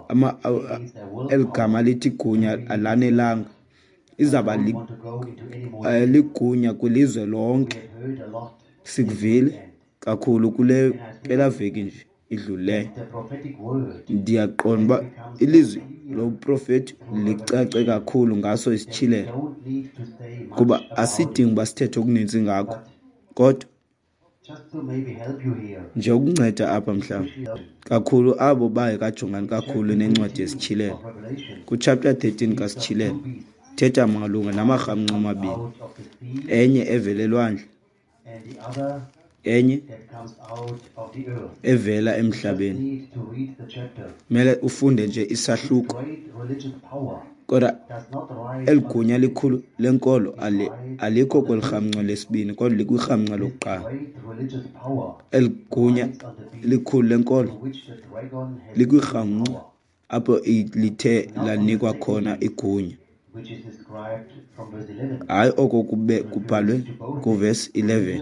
Eli gama lithi gunya alanelanga, izawuba Want to go into any more. ligunya kwilizwe lonke. I've heard a lot. Sikuvile kakhulu kule mpelaveki nje idluleyo. The prophetic word Ndiyaqonda uba ilizwi loprofethi licace kakhulu ngaso isitshilelo, don't need to say much kuba about asidingi uba sithethe okuninzi ngako, kodwa just to maybe help you here. nje ukunceda apha mhlawumbi kakhulu abo baye kajongani kakhulu nencwadi yesitshilelo. Revelation Kuchapter 13 kasitshilelo thetha malunga namarhamncu amabini, out of the sea enye evela elwandle, and the other enye that comes out of the earth. evela emhlabeni. Need to read the chapter. Mele ufunde nje isahluko, Great religious power kodwa does not rise eli on gunya likhulu lenkolo alikho kweli rhamnqa lesibini, kodwa likwirhamnqa lokuqala. great religious power Eli gunya on the beast likhulu lenkolo which the dragon has likwirhamnqa apho lithe lanikwa khona igunya, which is described from verse 11. hayi oko kubhalwe kuvesi 11.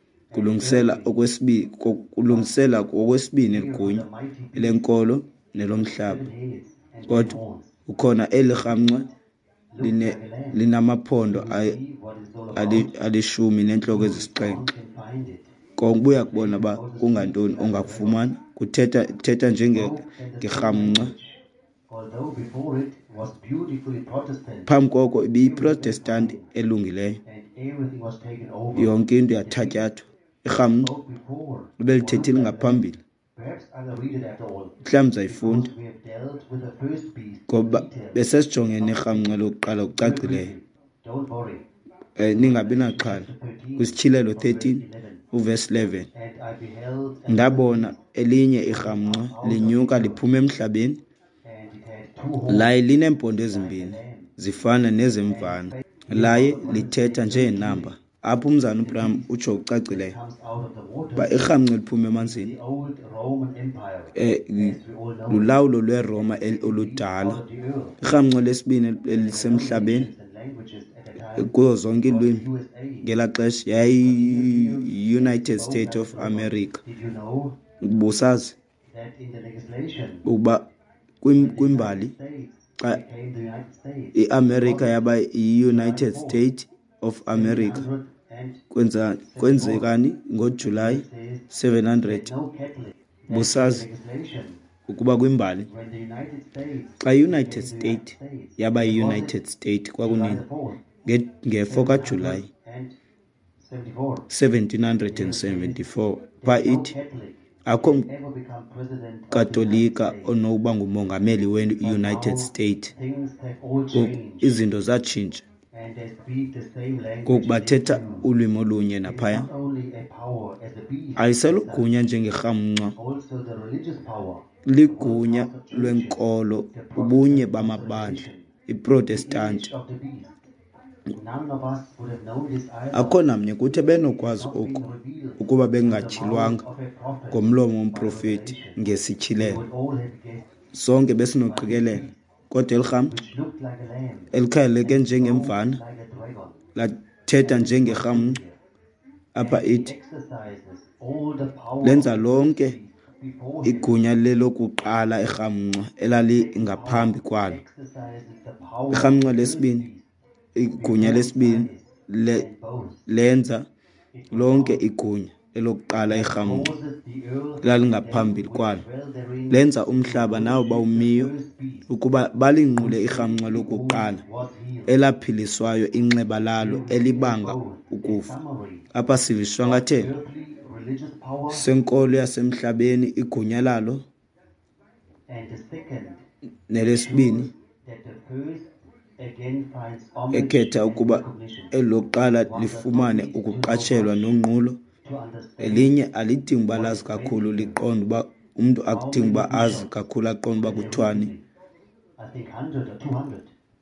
Kulungisela okwesibini eligunya lenkolo nelomhlaba. Heads and Kodwa horns. ukhona eli rhamnqa linamaphondo See what it's all about. alishumi nentloko ezisixhenxe. You can find it. Konkubuya kubona uba kungantoni ongakufumana. Thetha ngerhamnqa. Although before it was beautifully Protestant Phambi koko ibiyiprotestanti elungileyo, and everything was taken over. yonke into yathatyathwa. Irhamnqa Spoke before. libe lithethile ngaphambili. Perhaps I'll read it after all. Mhlawumbi zayifunda We have dealt with the first beast. ngoba in detail. besesijongene nerhamnqa lokuqala kucacileyo. Don't worry. Ningabi naxhala. Kwisitshilelo 13 uvesi 11, And I beheld ndabona elinye irhamnqa linyuka liphuma emhlabeni, and it had two horns. laye lineempondo ezimbini zifana nezemvana, laye lithetha njeenamba. Apho umzana uBram utsho ucacileyo Comes out of the water. uba irhamnqa liphuma emanzini The old Roman Empire. As we all know. lulawulo lweRoma oludala. The earth. Irhamnqa lesibini elisemhlabeni And languages at the time. kuzo zonke iilwimi USA. ngelaa xesha yayi-United States of America. Did you know busazi that in the legislation, uba kwimbali xa became the United States. iAmerica yaba i-United States of America 174. kwenzekani ngoJuly Says 700 no Catholic. busazi Legislation, ukuba kwimbali when the United States xa i-United became the States United States, yaba it was i-United States kwakunini July the 4th, nge-4 kaJuly 1774. 1774 pha No ithi Catholic akho ever become president of the katolika United States. onokuba ngumongameli we-United Now, States. things have all Ngoku changed, izinto zatshintsha, and they speak the same language. ngoku bathetha as you. ulwimi olunye It is naphaya. not only a power as a beast, Ayiselugunya njengerhamncwa, also the religious power, ligunya lwenkolo, ubunye bamabandla, iProtestanti. image of the beast. None of us would have known this either. Akho namnye kuthi benokwazi Not oku being revealed ukuba through the mouth bengatyhilwanga of a prophet ngomlomo by womprofeti revelation. We ngesityhilelo. would all have guessed, Sonke besinoqikelela, kodwa elirhamncwa which looked like a lamb, elikhaleke and njengemvana like a dragon. lathetha njengerhamncwa apha And he ithi exercises all the power lenza of the lonke beast before him. igunya lelokuqala erhamncwa elalingaphambi kwalo. Exercises the power Irhamncwa of the lesibini, beast igunya lesibini and boasts. lenza lonke igunya elokuqala erhamncwa Causes the earth elalingaphambi and kwalo. which dwell therein Lenza umhlaba nawo bawumiyo first beast ukuba balinqule irhamncwa lokuqala was healed. elaphiliswayo inxeba lalo elibanga ukufa. Summary. Apha sivishwankathelo Earthly religious power, senkolo yasemhlabeni igunya lalo, and the second, nelesibini that the first again finds homage ekhetha and ukuba recognition. elokuqala lifumane ukuqatshelwa nonqulo, To understand elinye alidingi uba lazi kakhulu liqonde uba umntu akudingi uba azi kakhulu aqonde uba kuthiwani. I think 100 or 200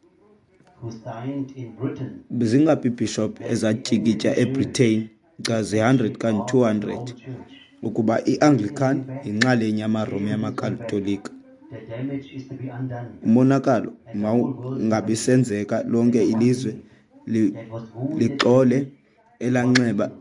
who signed in Britain Zingaphi iibhishop ezatyikitya eBritain xa zi-100 okanye 200 Roman Church. ukuba i-Anglican yinxalenye yamaroma yamakatolika. The damage is to be undone. Umonakalo mawungabisenzeka lonke ilizwe That was wounded lixole elanxeba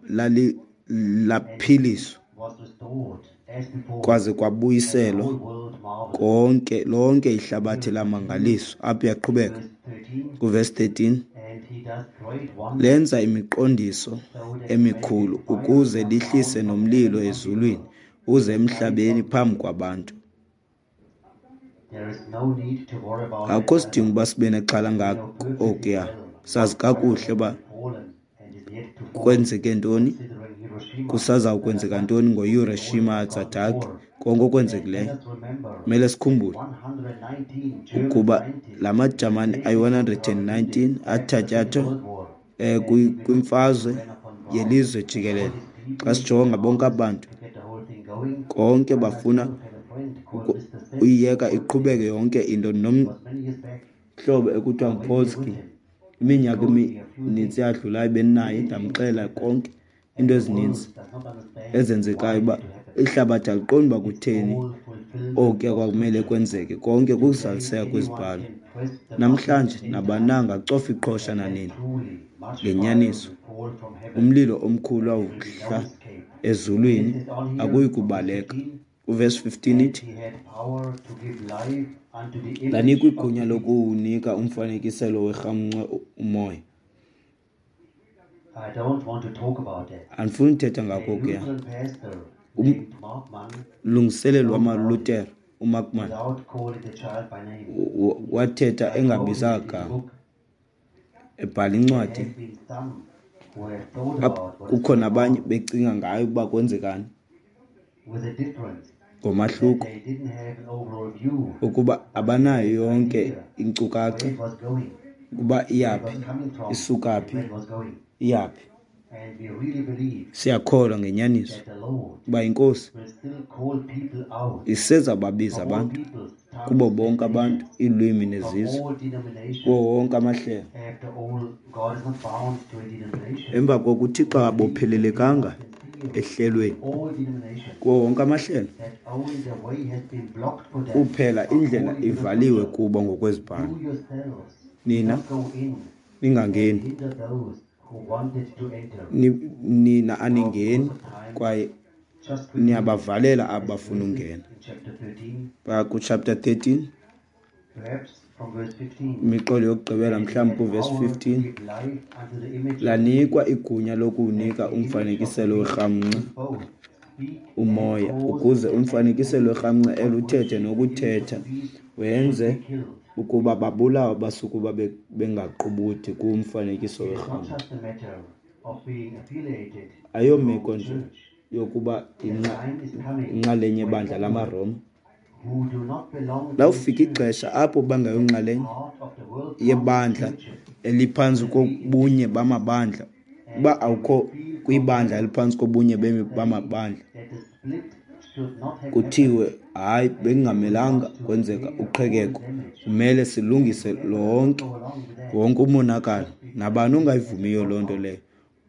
laphiliswa was restored as before. kwaze The kwabuyiselwa whole world marveled. lonke ihlabathi lamangaliswa. Apho yaqhubeka Verse 13, kuvesi 13, and he does great wonders, lenza imiqondiso emikhulu ukuze lihlise nomlilo ezulwini uze emhlabeni phambi kwabantu. there is no need to worry about Akho it. sidingo uba sibe nexhala ngako okuya. Sazi kakuhle uba Fallen and is yet to fall, kwenzeke ntoni, considering Hiroshima. kusazawukwenzeka ntoni ngoHiroshima Nagasaki, konke okwenzekileyo. Let us remember Kumele sikhumbule 119 German ukuba scientists la majamani ayi-119 athatyathwa World War kwimfazwe yelizwe jikelele. Xa sijonga bonke abantu to get the whole thing going. konke bafuna I have a friend called Mr. Seth. uyiyeka iqhubeke yonke into. Was many years back. Nomhlobo ekuthiwa nguPolsky, iminyaka eminintsi yadlulayo bendinaye ndamxela konke into ezininzi Does not understand ezenzekayo uba ihlabathi aliqondi uba kutheni all fulfillment. okuya kwakumele kwenzeke. Konke kukuzaliseka kwezibhalo. Namhlanje nabananga acofa iqhosha nanini Truly, much ngenyaniso. fire will fall from heaven. Umlilo omkhulu awuhla ezulwini akuyi kubaleka. Uvesi 15 ithi He had power to give life unto the image lanikwa of igunya lokuwunika umfanekiselo werhamncwa umoya. I don't want to talk about that. Andifuni uthetha A ngako kuya. Lutheran pastor named Mark Mann, Lungiselelo wamalutera uMarkman without calling the child by name, wathetha engabizanga gama, book, ebhala there incwadi. have been some who have thought Apha about what is kukho going nabanye on becinga ngayo ukuba kwenzekani, with a difference. ngomahluko They didn't have an overall view ukuba abanayo yonke inkcukacha where it was going, ukuba where it iyaphi, was coming from, isuka phi, where it was going. iyaphi. And we really believe Siyakholwa ngenyaniso that the Lord uba inkosi will still call people out iseza babiza from all abantu peoples, kubo tongues, bonke and abantu, nations, iilwimi from nezizwe, all denominations. kuwo wonke amahlelo. After all, God is not bound to a denomination. Emva koko uThixo abophelelekanga ehlelweni All denominations. kuwo wonke amahlelo, That only the way has been blocked for them. kuphela indlela ivaliwe kubo ngokwezibhalo. You yourselves Nina not go in ningangeni, and hinder those who wanted to enter. nina aningeni kwaye niyabavalela abafuna ungena. In chapter 13, Ba ku chapter 13 perhaps from verse 15. imiqolo yokugqibela mhlawumbe ku verse 15 Give life unto the image lanikwa igunya lokuwunika umfanekiselo werhamnqa both. Speak umoya ukuze umfanekiselo werhamnqa eluthethe nokuthetha wenze killed. ukuba babulawa basukuba bengaqubuthi kumfanekiso It's not werhamnqa. just a matter of being affiliated Ayomeko to nje church. yokuba The time is coming inxalenye bandla lamaroma who do not belong to lawufika ixesha apho bangayonxalenye part of the world yebandla eliphantsi kobunye bamabandla uba awukho kwibandla eliphantsi kobunye bamabandla that the split should not have kuthiwe hayi bekungamelanga kwenzeka uqhekeko, kumele silungise lonke go along with that. wonke umonakalo. Nabani ongayivumiyo loo nto leyo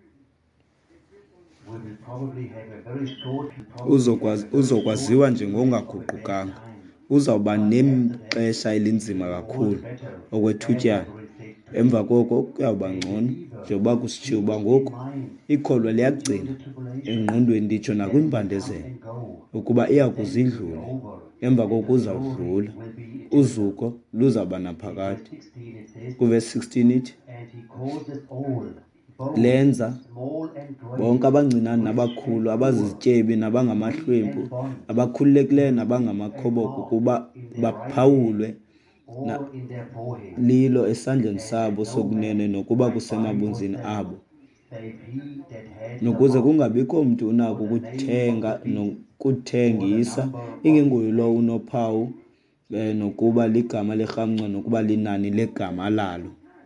We will probably have a very short uzokwaziwa njengongaguqukanga, uzawuba nexesha elinzima kakhulu okwethutyana. Emva koko kuyawuba ngcono njengoba kusitshiwo uba ngoku ikholwa liyagcina engqondweni nditsho nakwimbandezelo ukuba iya kuzidlula. Emva koko uzawudlula, uzuko luzawuba naphakade. Kuvesi 16 ithi and he causes all, both lenza small and great, bonke abancinane nabakhulu, abazizityebi nabangamahlwempu, abakhululekileyo nabangamakhoboka ukuba baphawulwe all in their forehead. lilo esandleni sabo sokunene nokuba kusemabunzini abo, Save he that had nokuze kungabikho mntu unako ukuthenga nokuthengisa ingenguye lowo unophawu nokuba ligama lerhamnqa nokuba linani legama lalo,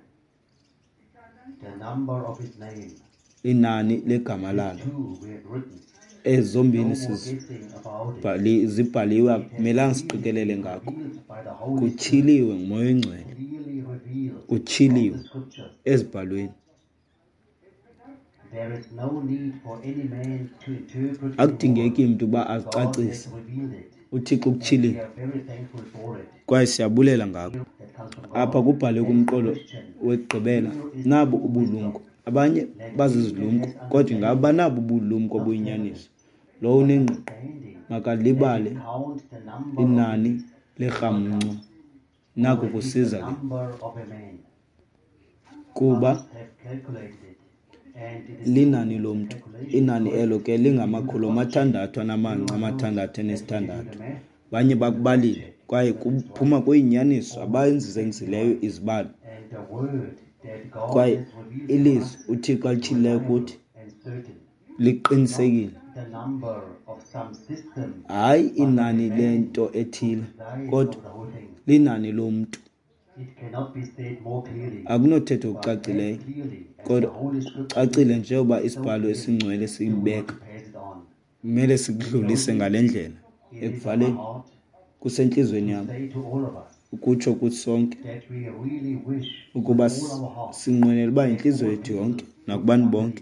the number of his name. inani legama lalo. Two we have written. Ezombini No more guessing about it. zibhaliwe, akumelanga siqikelele ngako. Revealed by the Holy Kutyhiliwe ngumoya oyingcwele, clearly revealed kutyhiliwe in the scriptures. ezibhalweni. There is no need for any man to interpret the Akudingeki word. mntu uba God has azicacise. revealed it. uThixo We kutyhilile are very thankful for it. kwaye siyabulela ngako. That comes from God. Apha kubhalwe kumqolo Christian, wekugqibela nabo ubulumko. Abanye bazizilumko kodwa ingaba banabo ubulumko obuyinyaniso. Lo unengqondo understanding, makalibale count the number inani lerhamnqa nako kusiza ke number of a man. kuba Must have calculated it. And it is linani lomntu. Inani elo ke lingamakhulu amathandathu anamanqa amathandathu enesithandathu. Banye bakubalile kwaye kuphuma kweyinyaniso abayenzisenzileyo izibalo. and the word that God Kwaye has revealed ilizwi uThixo alitshileyo kuthi and certain. liqinisekile, The number of some system hayi inani lento ethile lies kodwa of the whole thing. linani lomntu. It cannot be said more clearly. Akunothethwa okucacileyo Clearly, as the kodwa Holy Scripture cacile njengoba isibhalo esingcwele siyibeka, pass it on. kumele sikudlulise ngale ndlela. It is in my Ekuvaleni heart kusentliziyweni to yam say to all of us ukutsho kuthi sonke that we really wish ukuba with all our heart. sinqwenela uba intliziyo yethu yonke nakubani bonke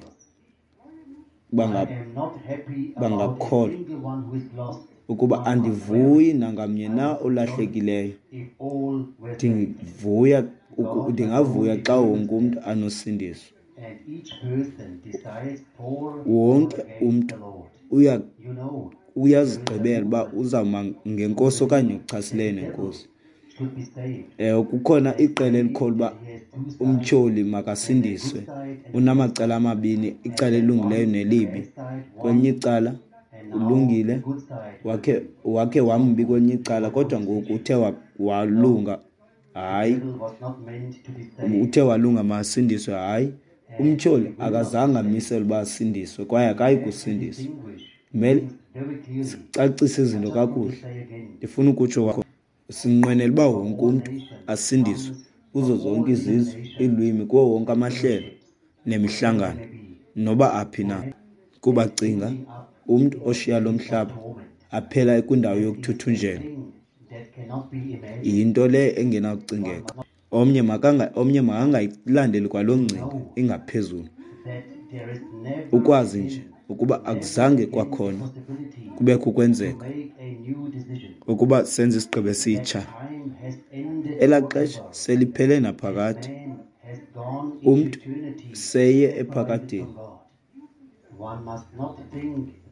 I am not happy about a bangakholwa single one who is lost. ukuba andivuyi nangamnye na olahlekileyo. If all were saved, Ndingavuya xa wonke umntu anosindiswa. and each person decides for Wonke or against umntu the Lord. You know, uyazigqibela uba uzawuma ngenkosi okanye uchasileyo nenkosi. should be saved. Kukhona iqela elikholwa uba He has two sides. umtyholi makasindiswe. Unamacala amabini, icala elungileyo nelibi. Side one, Kwenye icala and now ulungile, the good side. wakhe wambi kwenye icala kodwa ngoku uthe walunga, hayi Devil was not meant to be saved. uthe walunga masindiswe, hayi umtyholi akazange amisele uba asindiswe kwaye akayi kusindiswa. Distinguish Kumele very clearly. cacise izinto kakuhle. Say again, Ndifuna ukutsho kwakho sinqwenela uba wonke umntu asindiswe kuzo zonke izizwe, iilwimi, kuwo wonke amahlelo nemihlangano noba aphi na, kuba cinga umntu oshiya lo mhlaba aphela kwindawo yokuthuthunjelwa that cannot be imagined. yinto le engenakucingeka. Omnye makangayilandeli kwaloo ngcinga ingaphezulu. That there is never Ukwazi nje ukuba akuzange kwakhona possibility kubekho ukwenzeka make a new decision. ukuba senze isigqibo esitsha. Time has ended. Elaa xesha seliphele naphakade, Man has gone into umntu eternity seye separated ephakadeni. from God. One must not think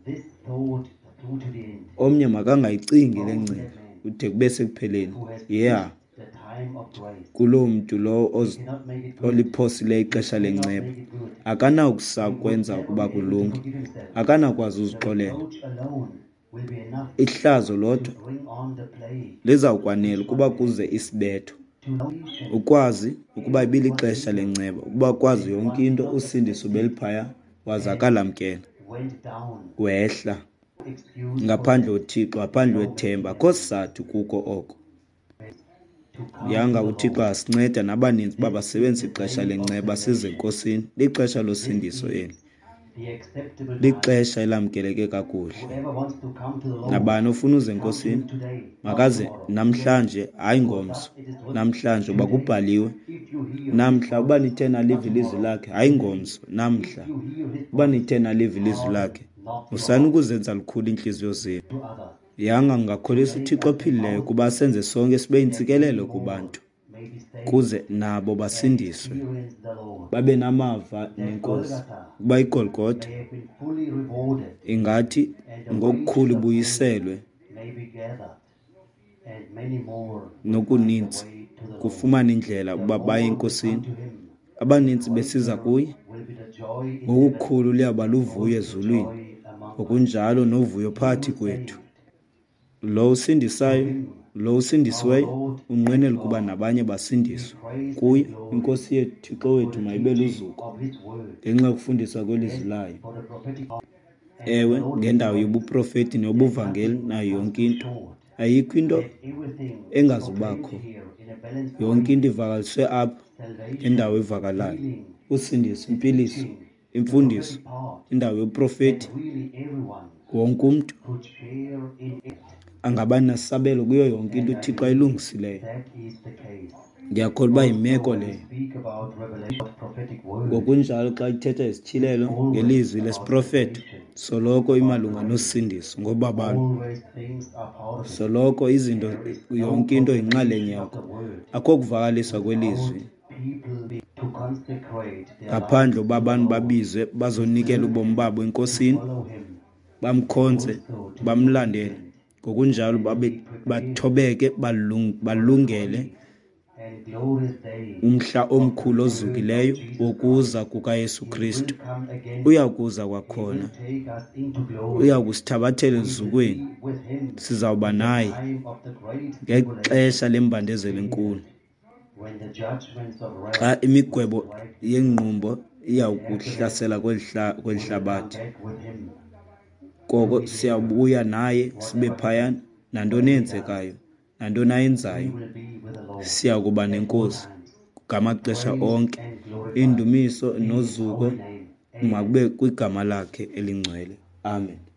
this thought through to the end. Omnye makangayicingi le ngcinga ude kube sekupheleni. Yeah, The time of grace. kuloo mntu lo Cannot make it good. oliphosileyo ixesha lenceba Make it good. akanakusakwenza ukuba kulunge, akanakwazi uzixolela. Approach alone will be enough Ihlazo lodwa to bring on the plague. lizawukwanela ukuba kuze isibetho, To nation ukwazi ukuba ibilixesha lenceba, ukuba kwazi yonke into, usindiso beliphaya, wazakalamkela, went down. wehla Excuse ngaphandle uThixo, ngaphandle wethemba. Akho sizathu kuko oko. to come Yanga uThixo asinceda nabaninzi uba basebenzise ixesha lenceba size enkosini. Lixesha losindiso eli, the acceptable time. lixesha elamkeleke kakuhle. Whoever wants to come to the Lord Nabani ofuna uze enkosini today, makaze namhlanje, hayi ngomso. Namhlanje uba kubhaliwe if you hear namhla, uba nithe nalive ilizwi lakhe, hayi ngomso. Namhla uba nithe nalive ilizwi lakhe, usani ukuzenza lukhulu iintliziyo zenu. to others, Yanga ngakholisa uThixo ophilileyo kuba senze sonke sibe yintsikelelo kubantu, may be saved, kuze nabo basindiswe, experience the Lord. babe namava nenkosi. Kuba iGolgotha They have been fully rewarded, ingathi ngokukhulu ibuyiselwe, may be gathered, and many more nokuninzi way to the Lord. kufumana indlela ukuba baye enkosini. To him Abanintsi besiza kuye, will be the joy in ngokukhulu liyaba luvuyo ezulwini, joy among ngokunjalo novuyo phakathi kwethu. Lo usindisayo, lo usindisiweyo unqwenela ukuba nabanye basindiswe kuye. Inkosi yethu Thixo wethu mayibe luzuko of his word ngenxa yokufundiswa kwelizwi layo. for the prophetic Ewe, ngendawo yobuprofeti nobuvangeli nayo yonke into, short. ayikho into Everything engazubakho. here in a balanced Yonke into ivakaliswe apha salvation, indawo evakalayo: healing, usindiso, impiliso, imfundiso, part, indawo yoprofeti. really everyone Wonke umntu could share in it. angaba nasabelo kuyo yonke into uThixo ayilungisileyo. That is the case. Ndiyakholwa uba yimeko leyo. Speak about revelation of prophetic word. Ngokunjalo xa ithetha izithilelo ngelizwi lesiprofethi, soloko imalunga nosindiso ngoba bantu, Always things are part of it. soloko izinto, yonke into yinxalenye yakho. The word. Akho kuvakaliswa kwelizwi People be to consecrate their ngaphandle uba abantu babizwe bazonikela ubomi babo enkosini, follow him. bamkhonze, bamlandele. Ngokunjalo bathobeke, balungele And glorious day umhla omkhulu ozukileyo wokuza kukaYesu Kristu. come again. Uya kuza kwakhona, Take us into glory uya kusithabathela ezukweni, with him. sizawuba naye Time of the great ngexesha lembandezelo enkulu, when the judgments of wrath xa imigwebo yengqumbo iyawukuhlasela kweli hlabathi. back with him. Koko siyabuya naye sibe phayana, nantoni eyenzekayo, nantoni ayenzayo, Will be with the Lord. siya kuba nenkosi ngamaxesha onke. Indumiso nozuko Name. makube kwigama lakhe elingcwele. Amen.